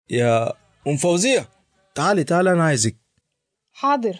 يا أم فوزية، تعالي أنا عايزك. حاضر.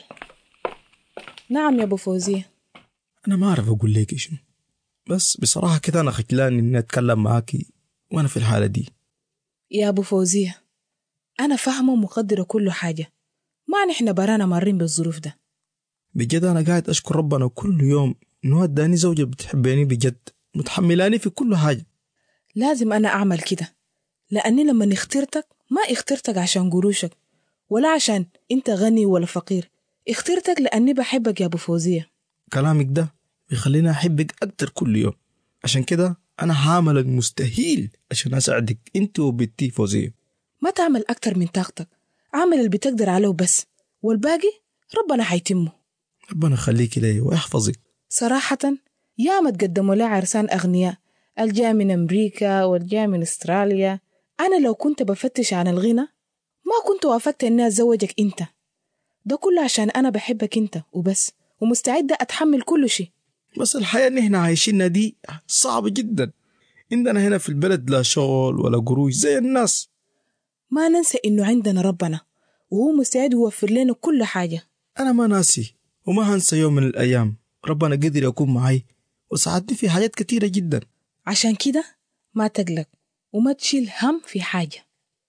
نعم يا أبو فوزية. أنا ما أعرف أقول لك شنو، بس بصراحة كده أنا خجلان إني أتكلم معاكي وأنا في الحالة دي. يا أبو فوزية، أنا فاهمة ومقدرة كل حاجة، ما نحن برانا مارين بالظروف ده. بجد أنا قاعد أشكر ربنا كل يوم إنه اداني زوجة بتحبيني بجد، متحملاني في كل حاجة. لازم أنا أعمل كده، لأني لما اخترتك ما اخترتك عشان قروشك ولا عشان أنت غني ولا فقير، اخترتك لأني بحبك يا أبو فوزية. كلامك ده بيخليني أحبك أكتر كل يوم، عشان كده أنا هعمل المستحيل عشان أساعدك أنت وبنتي فوزية. ما تعمل أكتر من طاقتك، اعمل اللي بتقدر عليه بس، والباقي ربنا حيتمه. ربنا يخليك لي ويحفظك. صراحة يا ما تقدموا لي عرسان أغنياء، الجاي من أمريكا والجاي من أستراليا. أنا لو كنت بفتش عن الغنى ما كنت وافقت إني أتزوجك أنت، ده كله عشان أنا بحبك أنت وبس، ومستعدة أتحمل كل شيء. بس الحياة اللي احنا عايشينها دي صعبة جدا، عندنا هنا في البلد لا شغل ولا قروش زي الناس. ما ننسى إنه عندنا ربنا وهو مستعد يوفر لنا كل حاجة. أنا ما ناسي وما هنسى يوم من الأيام ربنا قدر يكون معي وساعدني في حاجات كتيرة جدا. عشان كده ما تقلق وما تشيل هم في حاجة.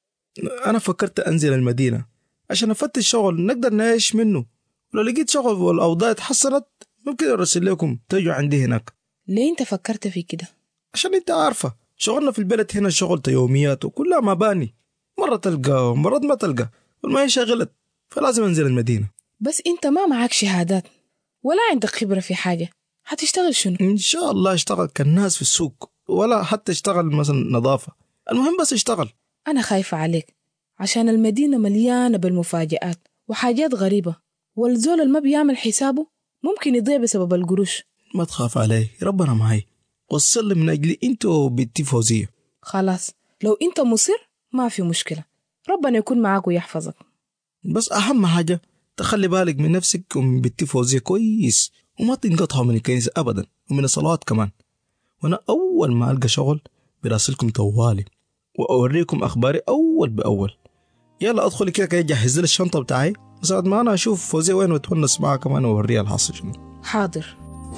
أنا فكرت أنزل المدينة عشان أفتش شغل نقدر نعيش منه، ولو لقيت شغل والأوضاع اتحسنت ممكن أرسل لكم تيجوا عندي هناك. ليه أنت فكرت في كده؟ عشان أنت عارفة شغلنا في البلد هنا شغل يوميات وكلها مباني، مرة تلقى ومرات ما تلقى والمعيشة غلت، فلازم أنزل المدينة. بس أنت ما معك شهادات ولا عندك خبرة في حاجة، هتشتغل شنو؟ إن شاء الله اشتغل كالناس في السوق، ولا حتى اشتغل مثلا نظافة، المهم بس اشتغل. أنا خايفة عليك عشان المدينة مليانة بالمفاجآت وحاجات غريبة، والزول اللي ما بيعمل حسابه ممكن يضيع بسبب القروش. ما تخاف علي، ربنا معي، وصل لي من أجلي أنت وبنتي فوزية. خلاص لو أنت مصر ما في مشكلة، ربنا يكون معاك ويحفظك. بس أهم حاجة تخلي بالك من نفسك ومن بنتي فوزية كويس، وما تنقطعوا من الكنيسة أبدا ومن الصلوات كمان. وأنا أول ما ألقى شغل براسلكم طوالي وأوريكم أخباري أول بأول. يلا أدخلي كده كي أجهز لي الشنطة بتاعي، وساعد ما أنا أشوف فوزية وين وأتونس معها كمان وأوريها الحاصل شنو. حاضر.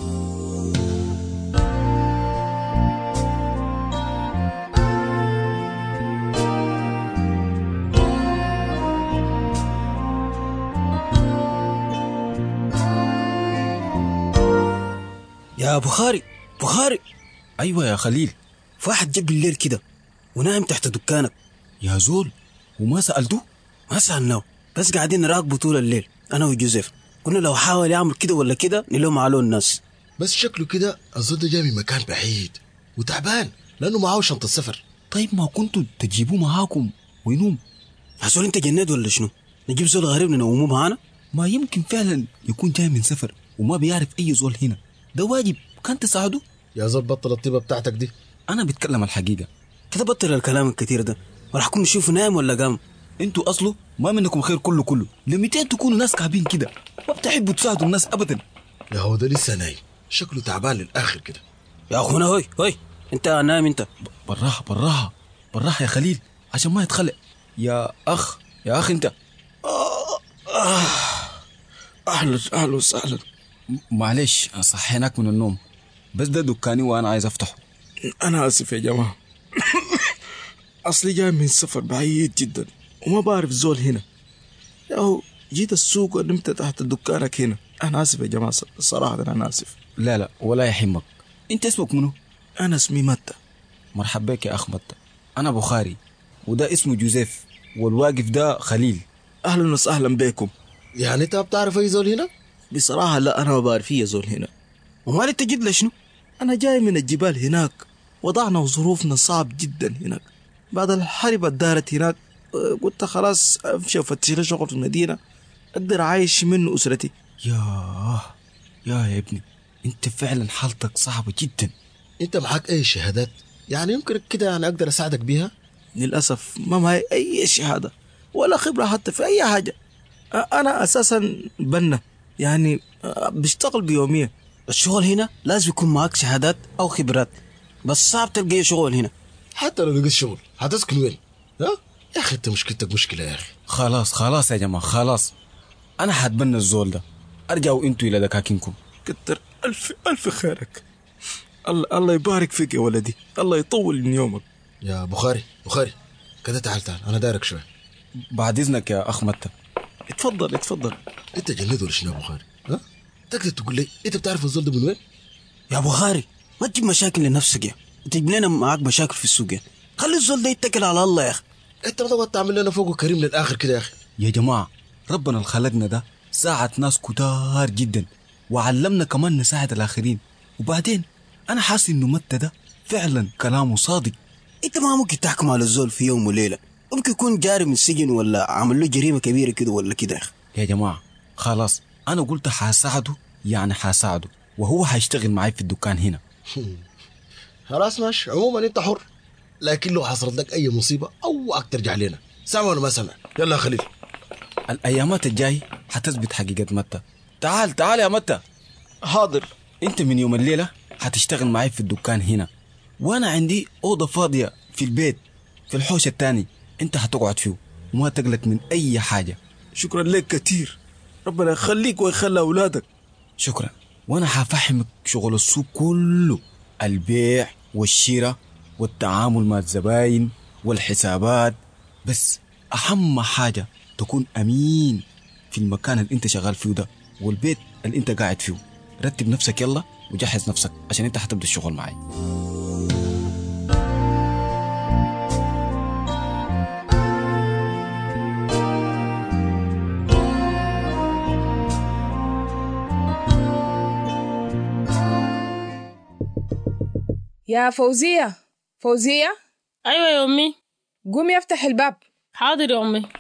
يا بخاري أيوة يا خليل. في واحد جاب الليل كده ونايم تحت دكانك. يا زول وما سألته؟ ما سألناه، بس قاعدين نراقبه طول الليل أنا وجوزيف، كنا لو حاول يعمل كده ولا كده نلوم عليه الناس. بس شكله كده الزول ده جاي من مكان بعيد وتعبان لأنه معاه شنطة السفر. طيب ما كنتوا تجيبوه معاكم وينوم؟ يا زول انت جنيت ولا شنو؟ نجيب زول غريب ننومه معانا؟ ما يمكن فعلا يكون جاي من سفر وما بيعرف أي زول هنا، ده واجب كان تساعده. يا زول بطل الطيبة بتاعتك دي، أنا بتكلم الحقيقة. كده بطل الكلام الكتير ده وراح كون نشوفه نايم ولا قام. انتوا أصله ما منكم خير كله لمتين تكونوا ناس كعبين كده ما بتحبوا تساعدوا الناس أبدا. يا هو ده لسه نايم، شكله تعبان للآخر كده. يا أخونا هوي انت نايم انت. بالراحة يا خليل عشان ما يتخلق. يا أخ انت. أهلا وسهلا. معلش صحيناك من النوم، بس ده دكاني وأنا عايز أفتحه. أنا آسف يا جماعة أصلي جاي من سفر بعيد جدا وما بعرف زول هنا، ياهو جيت السوق ونمت تحت دكانك هنا. أنا آسف يا جماعة، صراحة أنا آسف. لا ولا يحمك. انت اسمك منو؟ أنا اسمي متى. مرحبا بك يا أخ متى. أنا بخاري وده اسمه جوزيف والواقف ده خليل. أهلا وسهلا بكم. يعني أنت بتعرف أي زول هنا؟ بصراحة لا، أنا ما بعرف أي زول هنا. ومال انت جد لشنو؟ أنا جاي من الجبال هناك، وضعنا وظروفنا صعب جدا هناك بعد الحرب الدارت هناك. قلت خلاص أمشي وفتش لي شغل في المدينة أقدر أعيش منه أسرتي. يا ابني انت فعلا حالتك صعبة جدا. أنت معاك أي شهادات؟ يعني يمكن كده أنا أقدر أساعدك بيها؟ للأسف ما معي أي شهادة ولا خبرة حتى في أي حاجة. أنا أساسا بنا يعني بشتغل بيومية. الشغل هنا لازم يكون معك شهادات أو خبرات، بس صعب تلقى شغل هنا. حتى لو لقيت شغل هتسكن وين؟ ها؟ يا أخي أنت مشكلتك مشكلة يا أخي. خلاص يا جماعة خلاص، أنا حاتبنى الزول ده. أرجعوا أنتوا إلى دكاكينكم. كتر ألف خيرك. الله يبارك فيك يا ولدي، الله يطول من يومك. يا بخاري كده تعال أنا دارك شوي. بعد إذنك يا أخ متى. اتفضل. أنت جند ولا شنو يا بخاري؟ ها؟ تقدر تقول لي أنت بتعرف الزول ده من وين؟ يا بخاري ما تجيب مشاكل لنفسك يا تجيب لنا معاك مشاكل في السوق يا. خلي الزول ده يتكل على الله يا أخي. أنت ما تعمل لنا فوق كريم للآخر كده يا أخي. يا جماعة ربنا اللي خلقنا ده ساعد ناس كتار جدا، وعلمنا كمان نساعد الآخرين. وبعدين أنا حاسس إنه متى ده فعلا كلامه صادق. انت ما ممكن تحكم على الزول في يوم وليلة، ممكن يكون جاري من السجن ولا عمل له جريمة كبيرة كده ولا كده يا أخي. يا جماعة خلاص، أنا قلت حاساعده، يعني حاساعده، وهو حيشتغل معي في الدكان هنا. خلاص ماشي، عموما أنت حر، لكن لو حصلت لك أي مصيبة أوعك ترجع لنا. سامع ولا ما سامع؟ يلا يا خليل. الأيامات الجاي حتثبت حقيقة متى. تعال يا متى. حاضر. أنت من يوم الليلة حتشتغل معي في الدكان هنا، وأنا عندي أوضة فاضية في البيت في الحوش التاني، أنت حتقعد فيه وما تقلق من أي حاجة. شكرا لك كتير، ربنا يخليك ويخلي أولادك. شكرا. وأنا حفهمك شغل السوق كله، البيع والشراء والتعامل مع الزباين والحسابات، بس أهم حاجة تكون أمين في المكان اللي أنت شغال فيه ده والبيت اللي أنت قاعد فيه. رتب نفسك يلا وجهز نفسك عشان أنت حتبدأ الشغل معي. يا فوزية. أيوة يا أمي. قومي افتح الباب. حاضر يا أمي.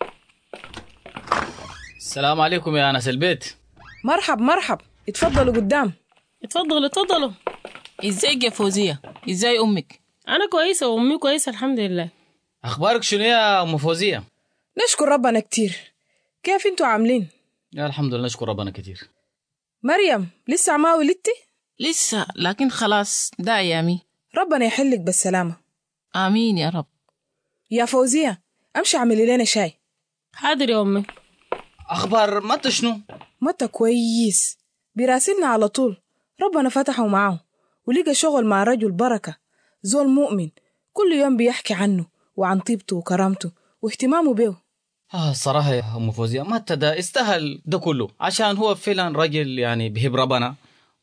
السلام عليكم يا ناس البيت. مرحب، اتفضلوا قدام. اتفضلوا. ازيك يا فوزية؟ ازاي أمك؟ أنا كويسة وأمي كويسة الحمد لله. أخبارك شنو يا أم فوزية؟ نشكر ربنا كتير. كيف انتوا عاملين؟ يا الحمد لله نشكر ربنا كتير. مريم لسه ما ولدتي؟ لسه، لكن خلاص ده أيامي. ربنا يحلك بالسلامة. آمين يا رب. يا فوزية امشي اعملي لنا شاي. حاضر يا أمي. أخبار متى شنو؟ متى كويس، بيراسلنا على طول، ربنا فتحه معاه ولقى شغل مع رجل بركة، زول مؤمن، كل يوم بيحكي عنه وعن طيبته وكرامته واهتمامه به. الصراحة يا أم فوزية متى ده استاهل ده كله، عشان هو فعلا راجل يعني بيحب ربنا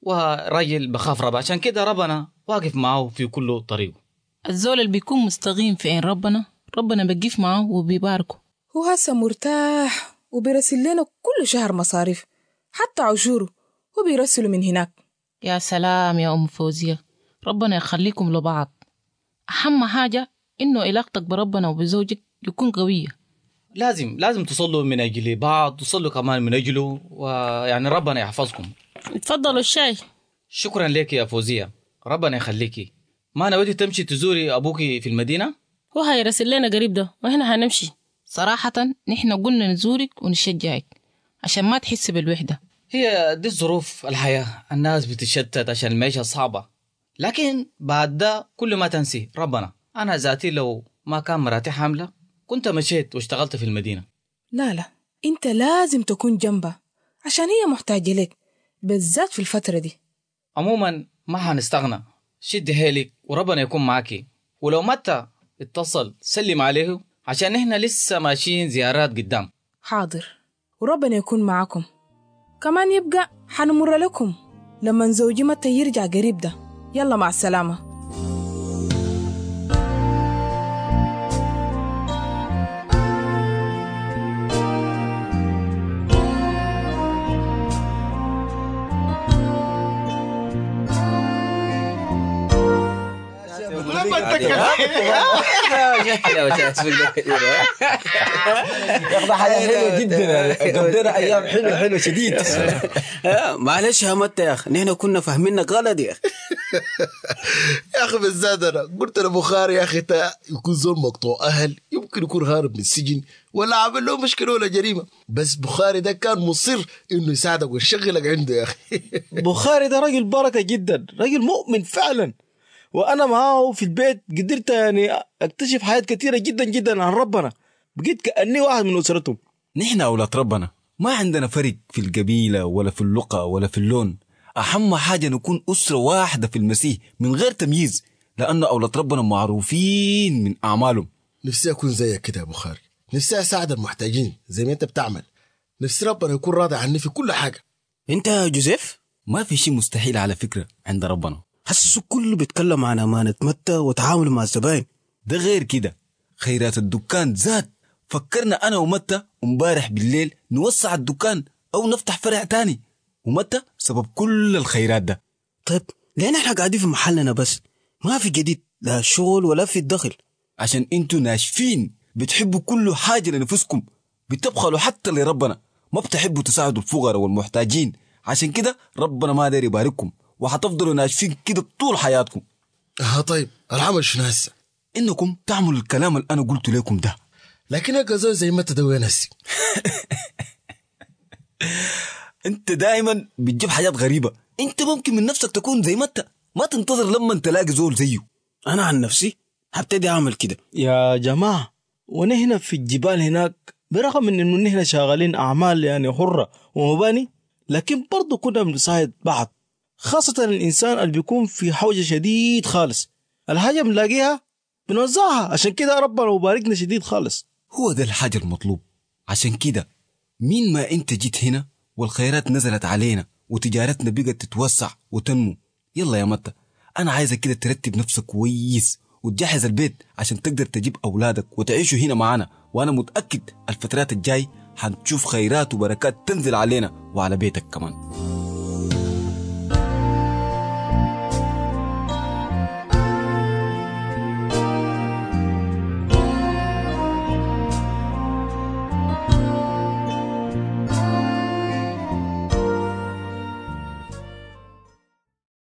وراجل بخاف ربنا، عشان كده ربنا واقف معه في كل طريقه. الزول اللي بيكون مستقيم في عين ربنا بيقف معه وبيباركه. هو هسه مرتاح وبيرسل لنا كل شهر مصاريف، حتى عشوره هو بيرسله من هناك. يا سلام يا أم فوزية، ربنا يخليكم لبعض. أهم حاجة إنه علاقتك بربنا وبزوجك يكون قوية. لازم تصلوا من أجل بعض، تصلوا كمان من أجله، ويعني ربنا يحفظكم. اتفضلوا الشاي. شكرا لك يا فوزية، ربنا يخليكي. ما نويتي تمشي تزوري أبوكي في المدينة؟ هو هيرسل لنا قريب ده وهنا هنمشي. صراحة نحن قلنا نزورك ونشجعك عشان ما تحس بالوحدة. هي دي الظروف الحياة، الناس بتشتت عشان المعيشة صعبة، لكن بعد ده كل ما تنسي ربنا. أنا ذاتي لو ما كان مراتي حاملة كنت مشيت واشتغلت في المدينة. لا انت لازم تكون جنبها عشان هي محتاجة لك بالذات في الفترة دي. عموما ما هنستغنى، شد هيلك وربنا يكون معاكي، ولو متى اتصل سلم عليه عشان احنا لسه ماشيين زيارات قدام. حاضر، وربنا يكون معاكم. كمان يبقى حنمر لكم لما زوجي متى يرجع قريب ده. يلا مع السلامة. ياخذ حاجة حلوة جدا، قضينا أيام حلوة شديد. معلش يا متى يا أخي، نحن كنا فاهمينك غلط يا أخي. يا أخي بالذات أنا قلت لبخاري يا أخي يكون زول مقطوع أهل، يمكن يكون هارب من السجن ولا عمل له مشكلة ولا جريمة، بس بخاري ده كان مصر إنه يساعدك ويشغلك عنده يا أخي. بخاري ده راجل بركة جدا، راجل مؤمن فعلا، وأنا معاه في البيت قدرت يعني أكتشف حاجات كثيرة جدا جدا عن ربنا، بقيت كأني واحد من أسرتهم. نحن أولاد ربنا ما عندنا فرق في القبيلة ولا في اللغة ولا في اللون. أهم حاجة نكون أسرة واحدة في المسيح من غير تمييز، لأن أولاد ربنا معروفين من أعمالهم. نفسي أكون زيك كده يا بخاري، نفسي أساعد المحتاجين زي ما أنت بتعمل، نفسي ربنا يكون راضي عني في كل حاجة. انت يا جوزيف ما في شيء مستحيل على فكرة عند ربنا. حسسه كله بيتكلم عن أمانة متى وتعامل مع الزبائن. ده غير كده خيرات الدكان زاد. فكرنا أنا ومتى امبارح بالليل نوسع الدكان أو نفتح فرع تاني، ومتى سبب كل الخيرات ده. طيب ليه نحن قاعدين في محلنا بس ما في جديد، لا شغل ولا في الدخل؟ عشان انتوا ناشفين، بتحبوا كل حاجة لنفسكم، بتبخلوا حتى لربنا، ما بتحبوا تساعدوا الفقراء والمحتاجين. عشان كده ربنا ما داير يبارككم، وحتفضلوا ناشفين كده طول حياتكم. طيب العمل شنو هسه؟ انكم تعملوا الكلام اللي انا قلت لكم ده. لكنك زي ما تدوين هسي. انت دائما بتجيب حاجات غريبة. انت ممكن من نفسك تكون زي متى، ما تنتظر لما تلاقي زول زيه. أنا عن نفسي هبتدي أعمل كده. يا جماعة، ونحن في الجبال هناك برغم إنه نحن شغالين أعمال يعني حرة ومباني، لكن برضو كنا بنساعد بعض، خاصة الإنسان اللي بيكون في حوجة شديد خالص، الحاجة بنلاقيها بنوزعها. عشان كده ربنا وباركنا شديد خالص. هو ده الحاجة المطلوب. عشان كده مين ما انت جيت هنا والخيرات نزلت علينا وتجارتنا بقت تتوسع وتنمو. يلا يا متى، أنا عايزك كده ترتب نفسك كويس وتجهز البيت عشان تقدر تجيب أولادك وتعيشوا هنا معانا. وأنا متأكد الفترات الجاي هنشوف خيرات وبركات تنزل علينا وعلى بيتك كمان.